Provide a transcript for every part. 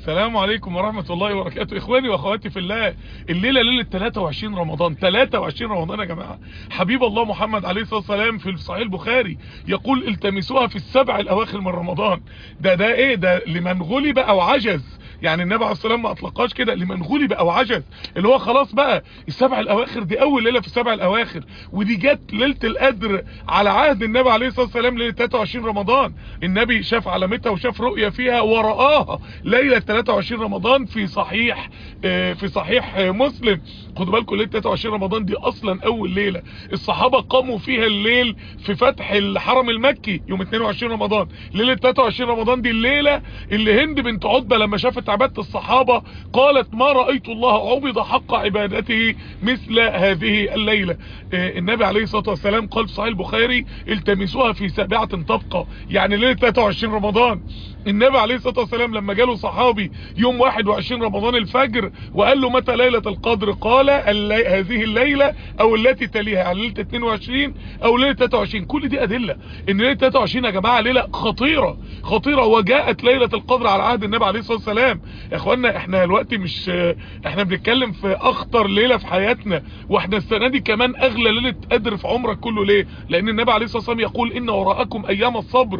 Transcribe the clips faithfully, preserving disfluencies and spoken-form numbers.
السلام عليكم ورحمة الله وبركاته. اخواني واخواتي في الله، الليلة ليلة ثلاثة وعشرين رمضان. ثلاثة وعشرين رمضان يا جماعة. حبيب الله محمد عليه الصلاة والسلام في صحيح البخاري يقول التمسوها في السبع الاواخر من رمضان. ده ده ايه ده؟ لمن غلب او عجز. يعني النبي عليه الصلاه والسلام ما اطلقهاش كده، لمن غلب او عجز، اللي هو خلاص بقى السبع الاواخر دي اول ليله في السبع الاواخر، ودي جت ليله القدر على عهد النبي عليه الصلاه والسلام ليله ثلاثة وعشرين رمضان. النبي شاف علامتها وشاف رؤيه فيها ورآها ليله ثلاثة وعشرين رمضان في صحيح في صحيح مسلم. خدوا بالكم ليله ثلاثة وعشرين رمضان دي اصلا اول ليله الصحابه قاموا فيها الليل في فتح الحرم المكي يوم اثنين وعشرين رمضان. ليله ثلاثة وعشرين رمضان دي الليله اللي هند بنت عتبه لما شافت عبادة الصحابة قالت ما رأيت الله عبد حق عبادته مثل هذه الليلة. النبي عليه الصلاة والسلام قال في صحيح البخاري التمسوها في سابعة تبقى، يعني ليلة ثلاثة وعشرين رمضان. النبي عليه الصلاة والسلام لما جاله صحابي يوم واحد وعشرين رمضان الفجر وقال له متى ليلة القدر، قال اللي هذه الليلة او التي تليها، يعني ليلة اثنين وعشرين او ليلة ثلاثة وعشرين. كل دي ادلة ان ليلة ثلاثة وعشرين يا جماعة ليلة خطيرة خطيرة، وجاءت ليلة القدر على عهد النبي عليه الصلاة والسلام. يا اخوانا احنا دلوقتي مش احنا بنتكلم في اخطر ليلة في حياتنا، واحنا السنة دي كمان اغلى ليلة قدر في عمرك كله. ليه؟ لان النبي عليه الصلاة والسلام يقول ان وراءكم ايام الصبر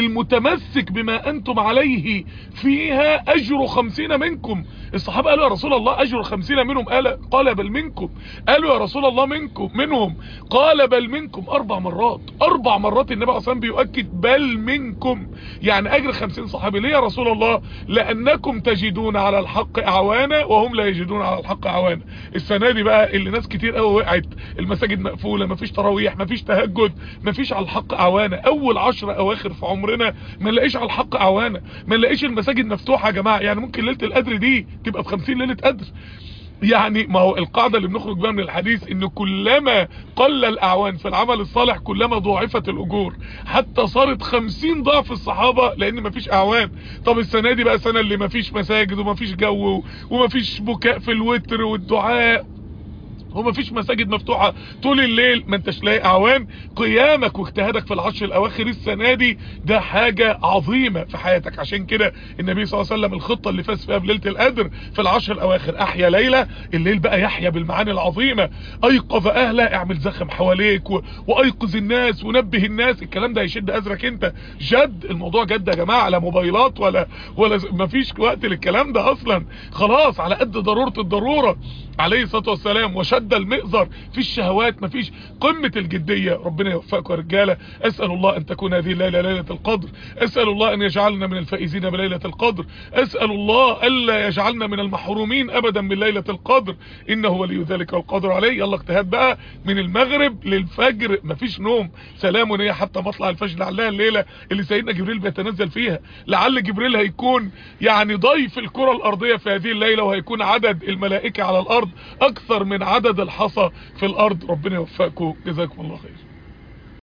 للمتمسك بما انتم عليه فيها اجر خمسين منكم. الصحابة قالوا يا رسول الله اجر خمسين منهم؟ قال قال بل منكم. قالوا يا رسول الله منكم منهم؟ قال بل منكم. اربع مرات اربع مرات النبي عليه الصلاة والسلام بيؤكد بل منكم، يعني اجر خمسين صحابي. ليه يا رسول الله؟ لانكم تجدون على الحق اعوانا وهم لا يجدون على الحق اعوانا. السنه دي بقى اللي ناس كتير قوي وقعت، المساجد مقفوله، مفيش تراويح، مفيش تهجد، مفيش على الحق اعوانا. اول عشر اواخر في عمرنا ما نلاقيش على الحق اعوانا، ما نلاقيش المساجد مفتوحه يا جماعه. يعني ممكن ليله القدر دي تبقى ب خمسين ليله قدر. يعني ما هو القاعدة اللي بنخرج بها من الحديث ان كلما قل الاعوان في العمل الصالح كلما ضاعفت الاجور، حتى صارت خمسين ضعف الصحابة لان مفيش اعوان. طب السنة دي بقى سنة اللي مفيش مساجد ومفيش جو ومفيش بكاء في الوتر والدعاء ومفيش مساجد مفتوحة طول الليل، ما انتش لاقي اعوان. قيامك واجتهادك في العشر الاواخر السنة دي ده حاجة عظيمة في حياتك. عشان كده النبي صلى الله عليه وسلم الخطة اللي فاز فيها بليلة القدر في العشر الاواخر احيا ليلة، الليل بقى يحيا بالمعاني العظيمة. ايقظ اهله، اعمل زخم حواليك و... وايقظ الناس ونبه الناس. الكلام ده هيشد ازرك انت. جد الموضوع جد يا جماعة، لا موبايلات ولا ولا مفيش وقت للكلام ده اصلا. خلاص على قد ضرورة الضرورة عليه الصلاة والسلام. وشد المئزر في الشهوات، مفيش قمة الجدية. ربنا يوفقكم يا رجالة. اسأل الله ان تكون هذه الليلة ليلة القدر. اسأل الله ان يجعلنا من الفائزين بليلة القدر. اسأل الله الا يجعلنا من المحرومين ابدا من ليلة القدر، انه ولي ذلك والقدر عليه. يلا اجتهاد بقى من المغرب للفجر، مفيش نوم. سلام هي حتى مطلع الفجر، لعلها الليلة اللي سيدنا جبريل بيتنزل فيها. لعل جبريل هيكون يعني ضيف الكرة الارضية في هذه الليلة، وهيكون عدد الملائكة على الارض اكثر من عدد الحصى في الارض. ربنا يوفقكم، جزاكم الله خير.